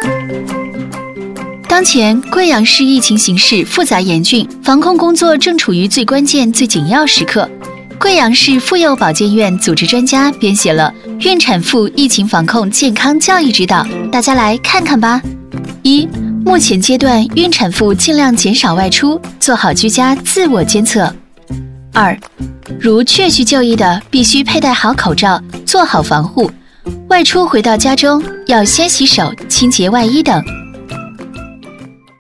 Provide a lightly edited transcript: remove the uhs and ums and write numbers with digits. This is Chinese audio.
当前贵阳市疫情形势复杂严峻，防控工作正处于最关键、最紧要时刻。贵阳市妇幼保健院组织专家编写了孕产妇疫情防控健康教育指导，大家来看看吧。1、目前阶段，孕产妇尽量减少外出，做好居家自我监测。2、如确需就医的，必须佩戴好口罩，做好防护。外出回到家中，要先洗手、清洁外衣等。